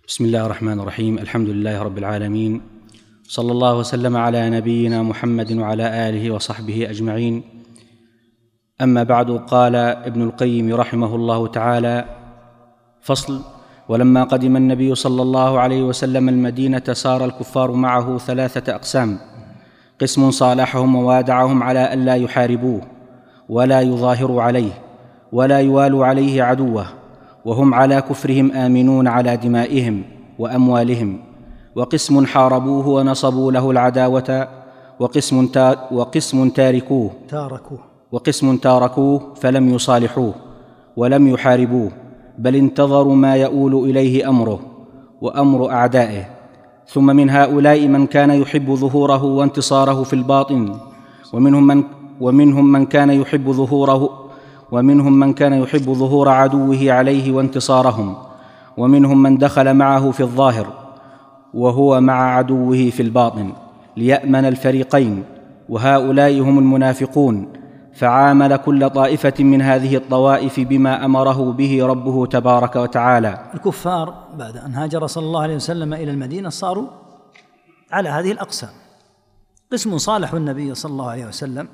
بسم الله الرحمن الرحيم. الحمد لله رب العالمين، صلى الله وسلم على نبينا محمد وعلى آله وصحبه أجمعين. أما بعد، قال ابن القيم رحمه الله تعالى: فصل: ولما قدم النبي صلى الله عليه وسلم المدينة سار الكفار معه 3 أقسام: قسم صالحهم ووادعهم على ألا يحاربوه ولا يظاهروا عليه ولا يوالوا عليه عدوه، وهم على كفرهم آمنون على دمائهم وأموالهم. وقسم حاربوه ونصبوا له العداوة، وقسم تاركوه فلم يصالحوه ولم يحاربوه، بل انتظروا ما يؤول إليه أمره وأمر أعدائه. ثم من هؤلاء من كان يحب ظهوره وانتصاره في الباطن، ومنهم من كان يحب ظهور عدوه عليه وانتصارهم، ومنهم من دخل معه في الظاهر وهو مع عدوه في الباطن ليأمن الفريقين، وهؤلاء هم المنافقون. فعامل كل طائفة من هذه الطوائف بما أمره به ربه تبارك وتعالى. الكفار بعد أن هاجر صلى الله عليه وسلم إلى المدينة صاروا على هذه الأقسام: قسم صالح النبي صلى الله عليه وسلم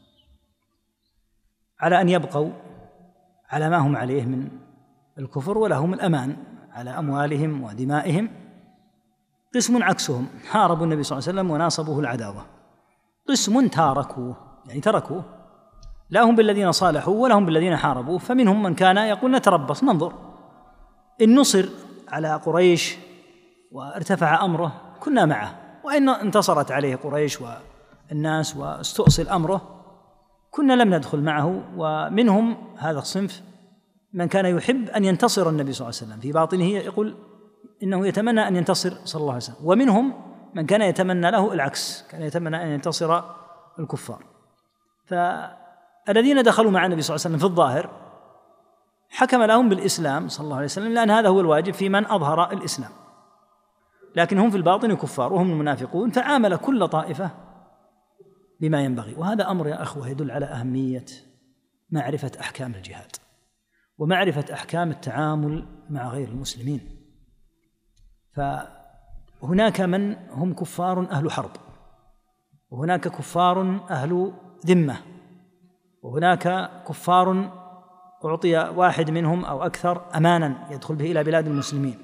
على أن يبقوا على ما هم عليه من الكفر ولهم الأمان على أموالهم ودمائهم. قسم عكسهم حاربوا النبي صلى الله عليه وسلم وناصبوه العداوة. قسم تركوه، يعني تركوه، لا هم بالذين صالحوا ولا هم بالذين حاربوه. فمنهم من كان يقول: نتربص ننظر، إن نصر على قريش وارتفع أمره كنا معه، وإن انتصرت عليه قريش والناس واستؤصل أمره كنا لم ندخل معه. ومنهم هذا الصنف من كان يحب أن ينتصر النبي صلى الله عليه وسلم، في باطنه يقول إنه يتمنى أن ينتصر صلى الله عليه وسلم. ومنهم من كان يتمنى له العكس، كان يتمنى أن ينتصر الكفار. فالذين دخلوا مع النبي صلى الله عليه وسلم في الظاهر حكم لهم بالإسلام صلى الله عليه وسلم، لأن هذا هو الواجب في من أظهر الإسلام، لكن هم في الباطن كفار وهم المنافقون. فعامل كل طائفة بما ينبغي. وهذا أمر يا أخوة يدل على أهمية معرفة أحكام الجهاد ومعرفة أحكام التعامل مع غير المسلمين. فهناك من هم كفار أهل حرب، وهناك كفار أهل ذمة، وهناك كفار أعطي واحد منهم أو أكثر أمانا يدخل به إلى بلاد المسلمين.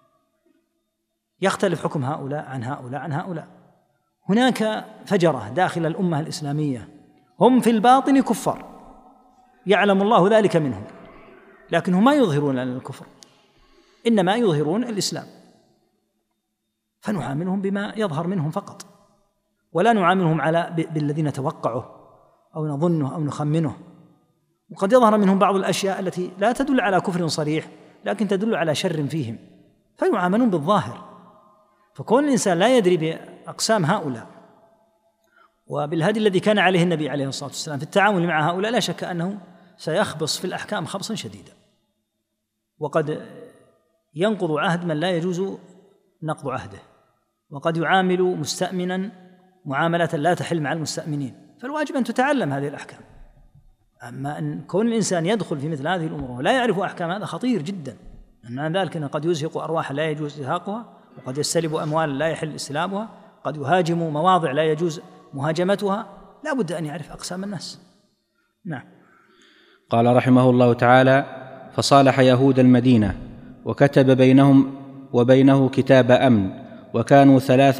يختلف حكم هؤلاء عن هؤلاء عن هؤلاء. هناك فجرة داخل الأمة الإسلامية هم في الباطن كفار، يعلم الله ذلك منهم، لكنهم ما يظهرون لنا الكفر، إنما يظهرون الإسلام. فنعاملهم بما يظهر منهم فقط، ولا نعاملهم بالذي نتوقعه أو نظنه أو نخمنه. وقد يظهر منهم بعض الأشياء التي لا تدل على كفر صريح، لكن تدل على شر فيهم، فيعاملون بالظاهر. فكون الإنسان لا يدري بأقسام هؤلاء وبالهدي الذي كان عليه النبي عليه الصلاة والسلام في التعامل مع هؤلاء، لا شك أنه سيخبص في الأحكام خبصا شديدا، وقد ينقض عهد من لا يجوز نقض عهده، وقد يعامل مستأمنا معاملة لا تحل مع المستأمنين. فالواجب أن تتعلم هذه الأحكام. أما أن كون الإنسان يدخل في مثل هذه الأمور ولا يعرف أحكام، هذا خطير جدا. معنى ذلك أنه قد يزهق أرواح لا يجوز إزهاقها، وقد يستلب أموال لا يحل استلابها، قد يهاجم مواضع لا يجوز مهاجمتها. لا بد أن يعرف أقسام الناس. نعم. قال رحمه الله تعالى: فصالح يهود المدينة وكتب بينهم وبينه كتاب أمن، وكانوا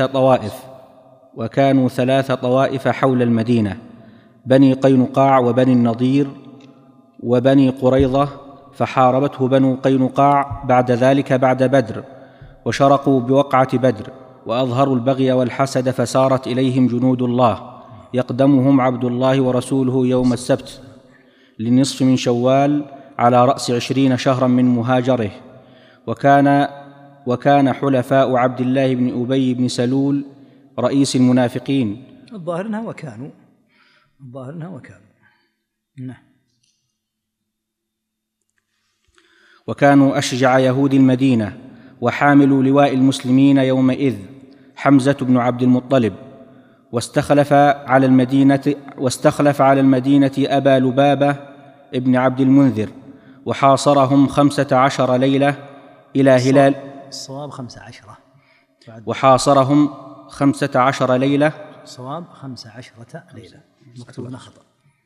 3 طوائف حول المدينة: بني قينقاع وبني النضير وبني قريظة. فحاربته بنو قينقاع بعد ذلك بعد بدر، وشرقوا بوقعة بدر، وأظهروا البغي والحسد، فسارت إليهم جنود الله يقدمهم عبد الله ورسوله يوم السبت للنصف من شوال على رأس 20 شهرا من مهاجره. وكان حلفاء عبد الله بن أبي بن سلول رئيس المنافقين. الظاهر أنها وكانوا. نعم. وكانوا أشجع يهود المدينة وحاملوا لواء المسلمين يومئذ حمزة بن عبد المطلب، واستخلف على المدينة أبا لبابة ابن عبد المنذر، وحاصرهم 15 ليلة الصواب 15. وحاصرهم 15 ليلة. الصواب 15 ليلة، مكتوب خطأ.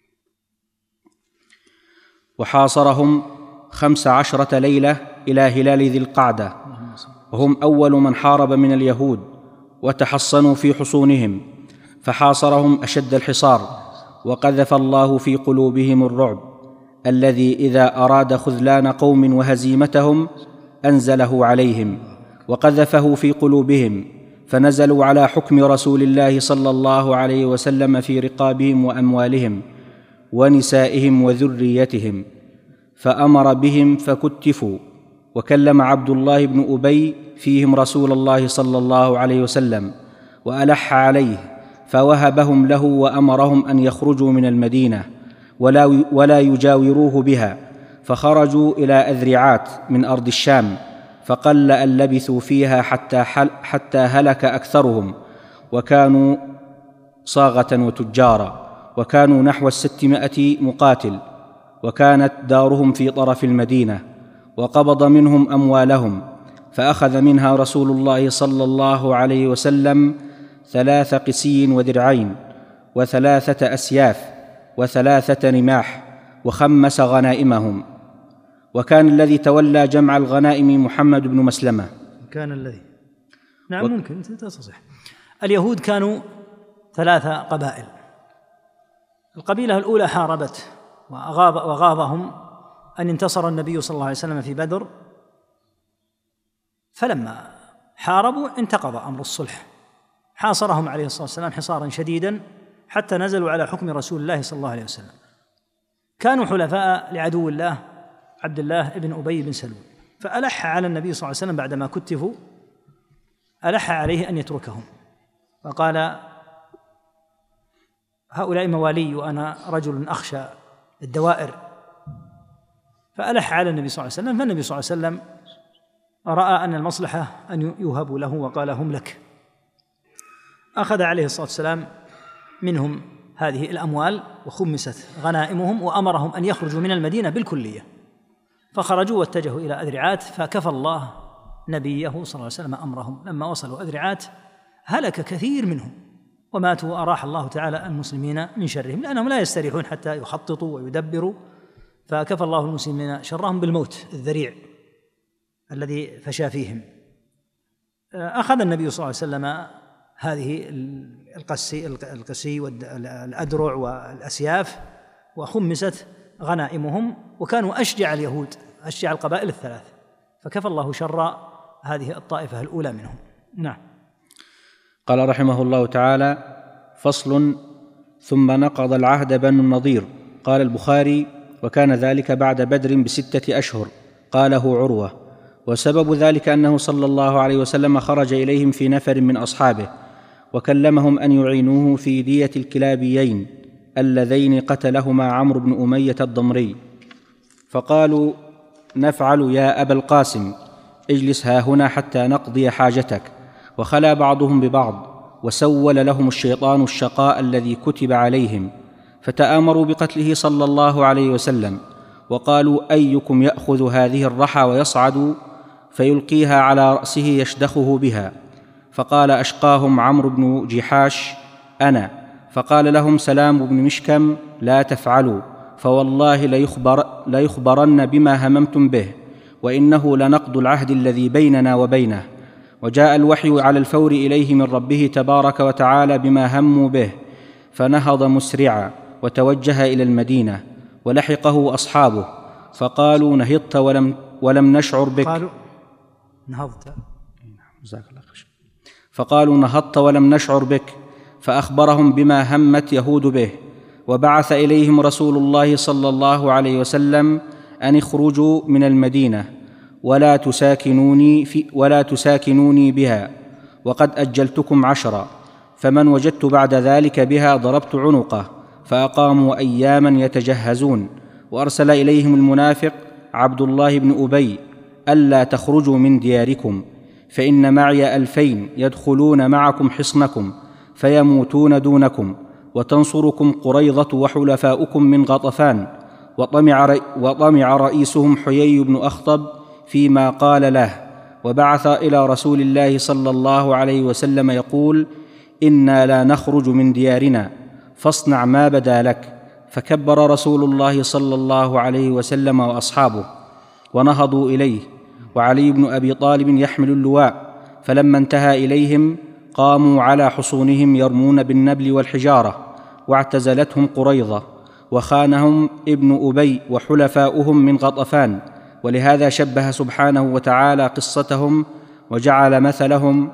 وحاصرهم 15 ليلة إلى هلال ذي القعدة، وهم أول من حارب من اليهود، وتحصنوا في حصونهم، فحاصرهم أشد الحصار، وقذف الله في قلوبهم الرعب الذي إذا أراد خذلان قوم وهزيمتهم أنزله عليهم، وقذفه في قلوبهم، فنزلوا على حكم رسول الله صلى الله عليه وسلم في رقابهم وأموالهم ونسائهم وذريتهم، فأمر بهم فكتفوا، وكلم عبد الله بن أبي فيهم رسول الله صلى الله عليه وسلم وألح عليه، فوهبهم له وأمرهم أن يخرجوا من المدينة ولا يجاوروه بها، فخرجوا إلى أذرعات من أرض الشام، فقل أن لبثوا فيها حتى هلك أكثرهم، وكانوا صاغة وتجارا، وكانوا نحو 600 مقاتل، وكانت دارهم في طرف المدينة، وقبض منهم أموالهم، فأخذ منها رسول الله صلى الله عليه وسلم 3 قسي ودرعين، و3 أسياف، و3 رماح، وخمس غنائمهم. وكان الذي تولى جمع الغنائم محمد بن مسلمة. كان الذي نعم ممكن تصح. اليهود كانوا 3 قبائل. القبيلة الأولى حاربت وغاضهم أن انتصر النبي صلى الله عليه وسلم في بدر، فلما حاربوا انتقض أمر الصلح، حاصرهم عليه الصلاة والسلام حصارا شديدا حتى نزلوا على حكم رسول الله صلى الله عليه وسلم. كانوا حلفاء لعدو الله عبد الله بن أبي بن سلول، فألح على النبي صلى الله عليه وسلم بعدما كتفوا، ألح عليه أن يتركهم، وقال هؤلاء موالي وأنا رجل أخشى الدوائر، فألح على النبي صلى الله عليه وسلم، فالنبي صلى الله عليه وسلم رأى أن المصلحة أن يوهبوا له وقال هم لك. أخذ عليه الصلاة والسلام منهم هذه الأموال وخمست غنائمهم، وأمرهم أن يخرجوا من المدينة بالكلية، فخرجوا واتجهوا إلى أذرعات، فكفى الله نبيه صلى الله عليه وسلم أمرهم. لما وصلوا أذرعات هلك كثير منهم وماتوا، وأراح الله تعالى المسلمين من شرهم، لأنهم لا يستريحون حتى يخططوا ويدبروا، فكفى الله المسلمين شرهم بالموت الذريع الذي فشى فيهم. أخذ النبي صلى الله عليه وسلم هذه القسي والأدرع والأسياف، وخمست غنائمهم، وكانوا أشجع اليهود، أشجع القبائل ال3، فكفى الله شر هذه الطائفة الأولى منهم. نعم. قال رحمه الله تعالى: فصل: ثم نقض العهد بنو النضير. قال البخاري: وكان ذلك بعد بدر ب6 أشهر. قاله عروة. وسبب ذلك أنه صلى الله عليه وسلم خرج إليهم في نفر من أصحابه، وكلمهم أن يعينوه في دية الكلابيين اللذين قتلهما عمرو بن أمية الضمري، فقالوا: نفعل يا أبا القاسم، اجلس هاهنا حتى نقضي حاجتك. وخلا بعضهم ببعض، وسول لهم الشيطان الشقاء الذي كتب عليهم، فتآمروا بقتله صلى الله عليه وسلم، وقالوا: أيكم يأخذ هذه الرحى ويصعد فيلقيها على رأسه يشدخه بها؟ فقال أشقاهم عمرو بن جحاش: أنا. فقال لهم سلام بن مشكم: لا تفعلوا، فوالله ليخبرن بما هممتم به، وإنه لنقض العهد الذي بيننا وبينه. وجاء الوحي على الفور إليه من ربه تبارك وتعالى بما هموا به، فنهض مسرعا وتوجه إلى المدينة، ولحقه أصحابه، فقالوا: نهضت ولم نشعر بك. قالوا نهضت، فقالوا: نهضت ولم نشعر بك. فأخبرهم بما همت يهود به، وبعث إليهم رسول الله صلى الله عليه وسلم أن اخرجوا من المدينة ولا تساكنوني بها، وقد أجلتكم 10، فمن وجدت بعد ذلك بها ضربت عنقه. فأقاموا أياما يتجهزون، وأرسل إليهم المنافق عبد الله بن أبي: ألا تخرجوا من دياركم، فإن معي 2000 يدخلون معكم حصنكم فيموتون دونكم، وتنصركم قريظة وحلفاؤكم من غطفان. وطمع رئيسهم حيي بن أخطب فيما قال له، وبعث إلى رسول الله صلى الله عليه وسلم يقول: إنا لا نخرج من ديارنا فاصنع ما بدا لك. فكبر رسول الله صلى الله عليه وسلم وأصحابه ونهضوا إليه، وعلي بن أبي طالب يحمل اللواء، فلما انتهى إليهم قاموا على حصونهم يرمون بالنبل والحجارة، واعتزلتهم قريظة، وخانهم ابن أبي وحلفاؤهم من غطفان، ولهذا شبه سبحانه وتعالى قصتهم وجعل مثلهم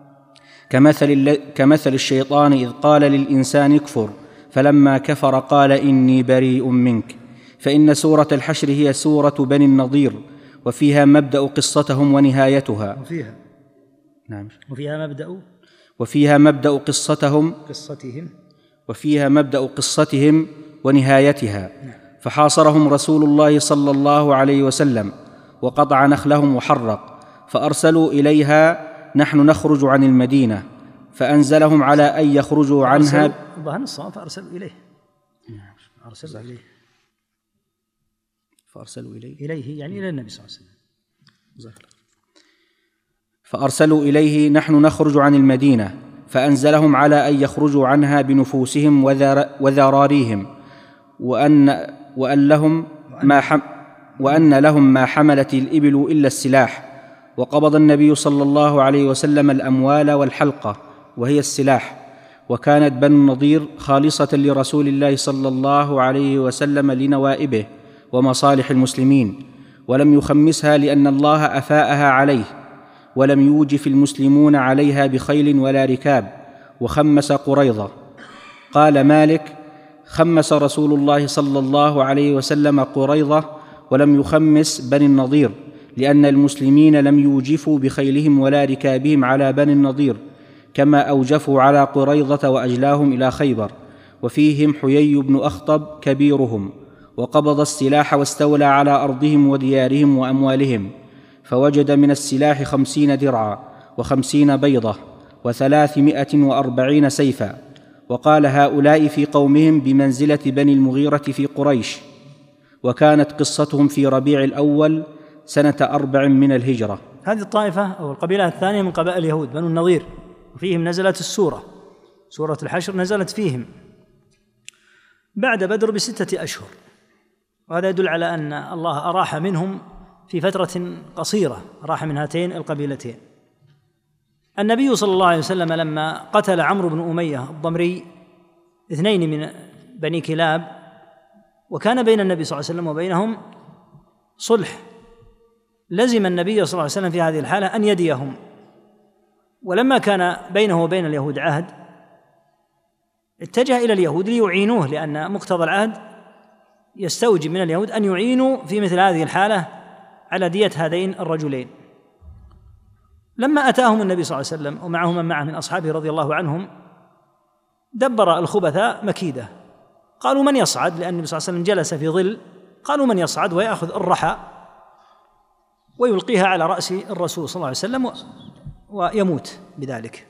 كمثل الشيطان إذ قال للإنسان اكفر فلما كفر قال إني بريء منك. فإن سورة الحشر هي سورة بني النضير، وفيها مبدأ قصتهم ونهايتها. وفيها مبدأ قصتهم ونهايتها. فحاصرهم رسول الله صلى الله عليه وسلم وقطع نخلهم وحرق، فأرسلوا إليها: نحن نخرج عن المدينة، فأنزلهم على أن يخرجوا عنها. فأرسلوا إليه يعني إلى النبي صلى الله عليه وسلم. فأرسلوا إليه: نحن نخرج عن المدينة، فأنزلهم على أن يخرجوا عنها بنفوسهم وذراريهم، وأن لهم ما حملت الإبل إلا السلاح. وقبض النبي صلى الله عليه وسلم الأموال والحلقة، وهي السلاح. وكانت بنو النضير خالصة لرسول الله صلى الله عليه وسلم لنوائبه ومصالح المسلمين، ولم يخمسها لأن الله أفاءها عليه، ولم يوجف المسلمون عليها بخيل ولا ركاب، وخمس قريظة. قال مالك: خمس رسول الله صلى الله عليه وسلم قريظة ولم يخمس بني النضير، لأن المسلمين لم يوجفوا بخيلهم ولا ركابهم على بني النضير، كما أوجفوا على قريظة وأجلاهم إلى خيبر، وفيهم حيي بن أخطب كبيرهم، وقبض السلاح واستولى على أرضهم وديارهم وأموالهم، فوجد من السلاح 50 درعا و50 بيضة و340 سيفا. وقال: هؤلاء في قومهم بمنزلة بني المغيرة في قريش. وكانت قصتهم في ربيع الأول سنة 4 من الهجرة. هذه الطائفة أو القبيلة الثانية من قبائل اليهود بنو النضير، وفيهم نزلت سورة الحشر نزلت فيهم بعد بدر ب6 أشهر، وهذا يدل على أن الله أراح منهم في فترة قصيرة، أراح من هاتين القبيلتين. النبي صلى الله عليه وسلم لما قتل عمرو بن أمية الضمري 2 من بني كلاب، وكان بين النبي صلى الله عليه وسلم وبينهم صلح، لزم النبي صلى الله عليه وسلم في هذه الحالة أن يديهم. ولما كان بينه وبين اليهود عهد اتجه إلى اليهود ليعينوه، لأن مقتضى العهد يستوجب من اليهود أن يعينوا في مثل هذه الحالة على دية هذين الرجلين. لما أتاهم النبي صلى الله عليه وسلم ومعه من معه من أصحابه رضي الله عنهم، دبر الخبثاء مكيدة. قالوا: من يصعد؟ لأن النبي صلى الله عليه وسلم جلس في ظل. قالوا: من يصعد ويأخذ الرحى ويلقيها على رأس الرسول صلى الله عليه وسلم ويموت بذلك؟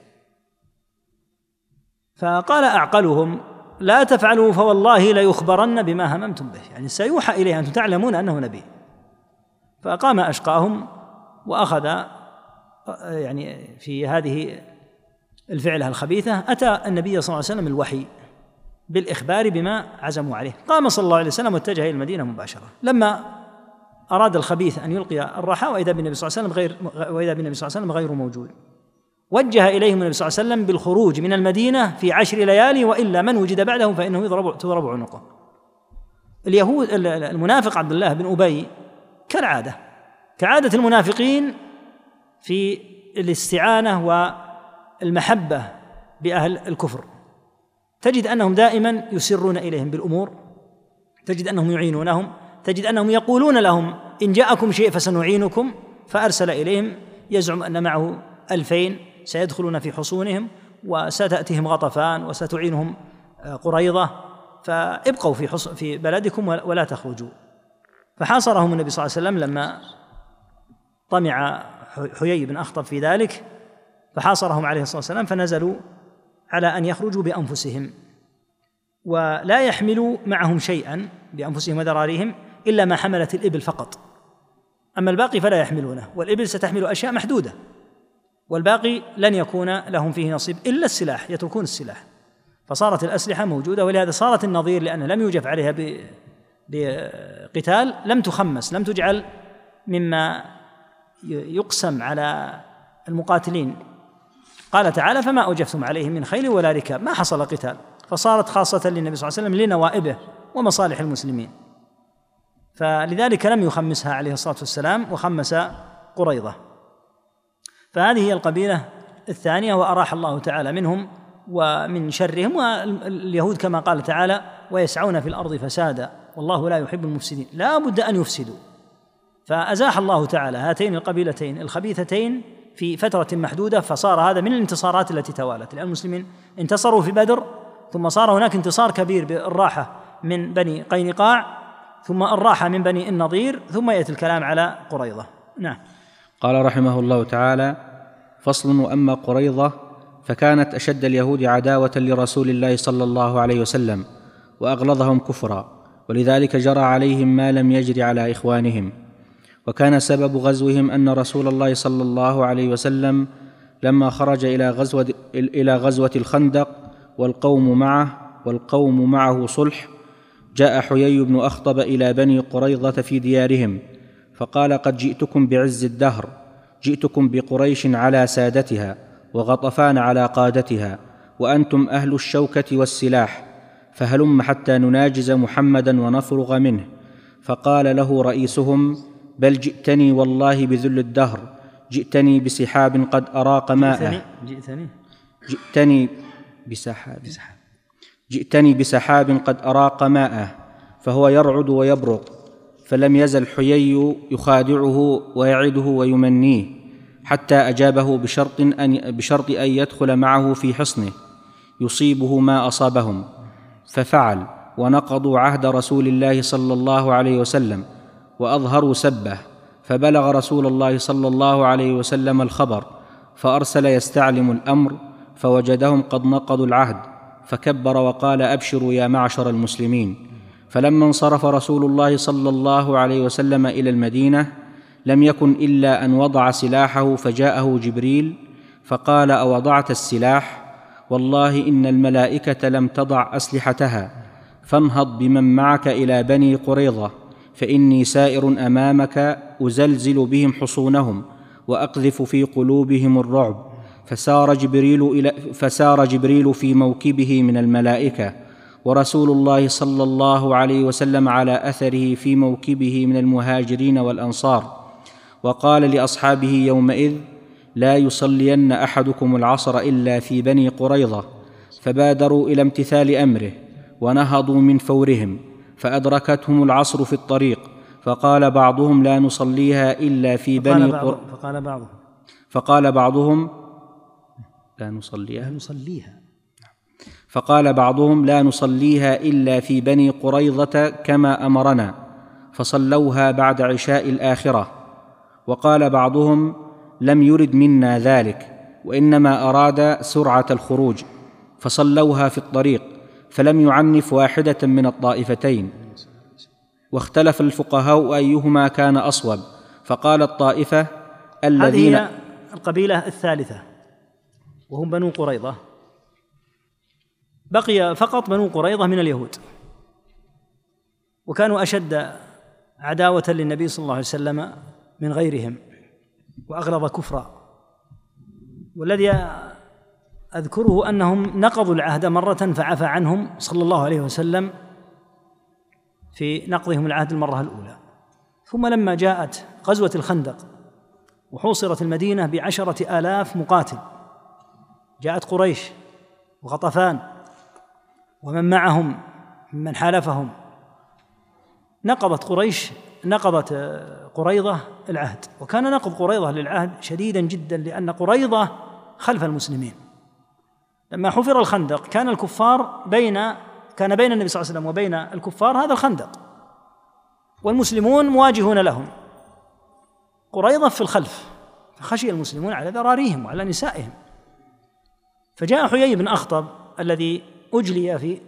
فقال أعقلهم: لا تفعلوا فوالله ليخبرن بما هممتم به، يعني سيوحى إليه، أنتم تعلمون أنه نبي. فقام أشقاهم وأخذ يعني في هذه الفعلة الخبيثة. أتى النبي صلى الله عليه وسلم الوحي بالإخبار بما عزموا عليه. قام صلى الله عليه وسلم واتجه إلى المدينة مباشرة. لما أراد الخبيث أن يلقي الرحى وإذا بالنبي صلى الله عليه وسلم غير موجود، وجه إليهم النبي صلى الله عليه وسلم بالخروج من المدينة في 10 ليالي، وإلا من وجد بعده فإنه تضرب عنقه. اليهود المنافق عبد الله بن أبي كعادة المنافقين في الاستعانة والمحبة بأهل الكفر، تجد أنهم دائما يسرون إليهم بالأمور، تجد أنهم يعينونهم، تجد أنهم يقولون لهم: إن جاءكم شيء فسنعينكم. فأرسل إليهم يزعم أن معه 2000 سيدخلون في حصونهم وستأتيهم غطفان وستعينهم قريظة، فابقوا في بلدكم ولا تخرجوا. فحاصرهم النبي صلى الله عليه وسلم لما طمع حيي بن أخطب في ذلك، فحاصرهم عليه الصلاة والسلام، فنزلوا على أن يخرجوا بأنفسهم ولا يحملوا معهم شيئا بأنفسهم وذراريهم إلا ما حملت الإبل فقط. أما الباقي فلا يحملونه، والإبل ستحمل أشياء محدودة، والباقي لن يكون لهم فيه نصيب إلا السلاح، يتركون السلاح، فصارت الأسلحة موجودة. ولهذا صارت النظير لأن لم يوجف عليها بقتال لم تخمس، لم تجعل مما يقسم على المقاتلين. قال تعالى: فما أوجفتم عليه من خيل ولا ركاب، ما حصل قتال، فصارت خاصة للنبي صلى الله عليه وسلم لنوائبه ومصالح المسلمين، فلذلك لم يخمسها عليه الصلاة والسلام وخمس قريظة. فهذه هي القبيلة الثانية، وأراح الله تعالى منهم ومن شرهم. واليهود كما قال تعالى: ويسعون في الأرض فسادا والله لا يحب المفسدين، لا بد أن يفسدوا. فأزاح الله تعالى هاتين القبيلتين الخبيثتين في فترة محدودة، فصار هذا من الانتصارات التي توالت، لأن المسلمين انتصروا في بدر، ثم صار هناك انتصار كبير بالراحة من بني قينقاع، ثم الراحة من بني النضير، ثم يأتي الكلام على قريظة. نعم. قال رحمه الله تعالى: فصل: وأما قريظة فكانت أشد اليهود عداوة لرسول الله صلى الله عليه وسلم وأغلظهم كفرا، ولذلك جرى عليهم ما لم يجر على إخوانهم. وكان سبب غزوهم أن رسول الله صلى الله عليه وسلم لما خرج إلى غزوة الخندق والقوم معه صلح، جاء حيي بن أخطب إلى بني قريظة في ديارهم فقال: قد جئتكم بعز الدهر، جئتكم بقريش على سادتها وغطفان على قادتها، وأنتم أهل الشوكة والسلاح، فهلم حتى نناجز محمدا ونفرغ منه. فقال له رئيسهم: بل جئتني والله بذل الدهر، جئتني بسحاب قد أراق ماءه، جئتني بسحاب قد أراق ماءه، فهو يرعد ويبرق. فلم يزل حيي يخادعه ويعده ويمنيه، حتى أجابه بشرط أن يدخل معه في حصنه يصيبه ما أصابهم، ففعل، ونقضوا عهد رسول الله صلى الله عليه وسلم وأظهروا سبه. فبلغ رسول الله صلى الله عليه وسلم الخبر، فأرسل يستعلم الأمر، فوجدهم قد نقضوا العهد، فكبر وقال: أبشروا يا معشر المسلمين. فلما انصرف رسول الله صلى الله عليه وسلم إلى المدينة لم يكن إلا أن وضع سلاحه، فجاءه جبريل فقال: أوضعت السلاح؟ والله إن الملائكة لم تضع أسلحتها، فانهض بمن معك إلى بني قريظة، فإني سائر أمامك أزلزل بهم حصونهم وأقذف في قلوبهم الرعب. فسار جبريل في موكبه من الملائكة، ورسول الله صلى الله عليه وسلم على أثره في موكبه من المهاجرين والأنصار، وقال لأصحابه يومئذ: لا يصلين أحدكم العصر إلا في بني قريظة. فبادروا إلى امتثال أمره ونهضوا من فورهم، فأدركتهم العصر في الطريق، فقال بعضهم: لا نصليها إلا في بني قريظة. فقال بعضهم: لا نصليها إلا في بني قريظة كما أمرنا، فصلوها بعد عشاء الآخرة. وقال بعضهم: لم يرد منا ذلك، وإنما أراد سرعة الخروج، فصلوها في الطريق، فلم يعنف واحدة من الطائفتين. واختلف الفقهاء أيهما كان أصوب، فقال الطائفة الذين. هذه القبيلة الثالثة وهم بنو قريظة. بقي فقط بنو قريظة من اليهود، وكانوا أشد عداوة للنبي صلى الله عليه وسلم من غيرهم وأغلظ كفرا. والذي أذكره أنهم نقضوا العهد مرة فعفى عنهم صلى الله عليه وسلم في نقضهم العهد المرة الأولى. ثم لما جاءت غزوة الخندق وحوصرت المدينة ب10,000 مقاتل، جاءت قريش وغطفان ومن معهم من حالفهم، نقضت قريظة العهد. وكان نقض قريظة للعهد شديدا جدا، لأن قريظة خلف المسلمين. لما حفر الخندق كان بين النبي صلى الله عليه وسلم وبين الكفار هذا الخندق، والمسلمون مواجهون لهم، قريظة في الخلف، فخشي المسلمون على ذراريهم وعلى نسائهم. فجاء حيي بن أخطب الذي أجلي في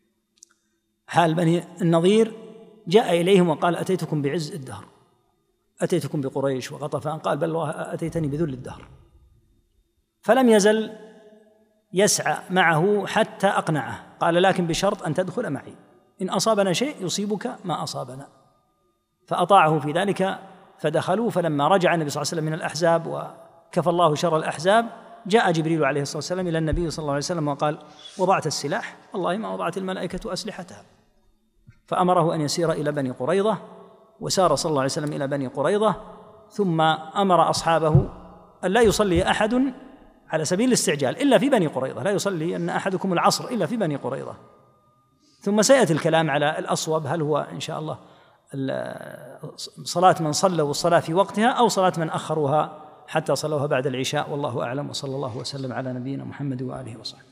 حال بني النضير، جاء إليهم وقال: أتيتكم بعز الدهر، أتيتكم بقريش وغطفان، قال بل الله أتيتني بذل الدهر. فلم يزل يسعى معه حتى أقنعه، قال لكن بشرط أن تدخل معي، إن أصابنا شيء يصيبك ما أصابنا. فأطاعه في ذلك فدخلوا. فلما رجع النبي صلى الله عليه وسلم من الأحزاب وكفى الله شر الأحزاب، جاء جبريل عليه الصلاة والسلام إلى النبي صلى الله عليه وسلم وقال: وضعت السلاح؟ والله ما وضعت الملائكة أسلحتها. فأمره أن يسير إلى بني قريظة، وسار صلى الله عليه وسلم إلى بني قريظة، ثم أمر أصحابه أن لا يصلي أحد على سبيل الاستعجال إلا في بني قريظة، لا يصلي أن أحدكم العصر إلا في بني قريظة. ثم سيأتي الكلام على الأصوب، هل هو إن شاء الله صلاة من صلوا الصلاة في وقتها أو صلاة من أخروها حتى صلوها بعد العشاء، والله أعلم، وصلى الله وسلم على نبينا محمد وآله وصحبه.